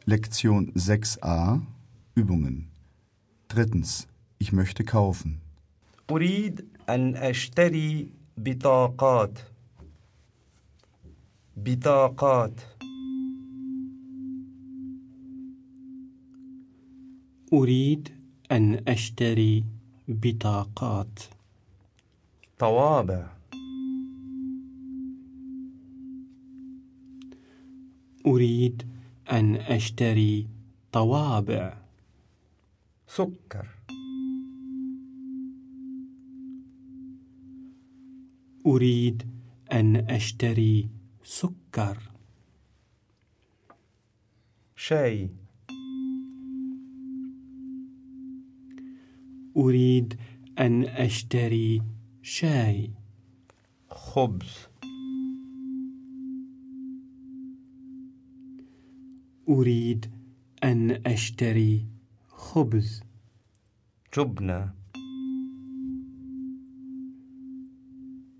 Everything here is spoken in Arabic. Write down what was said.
Lektion 6a Übungen. Drittens. Ich möchte kaufen. أريد أن أشتري بطاقات. أريد أن أشتري بطاقات. طوابع. أريد أن أشتري طوابع. سكر. أريد أن أشتري سكر. شاي. أريد أن أشتري شاي. خبز. أريد أن أشتري خبز. جبنة.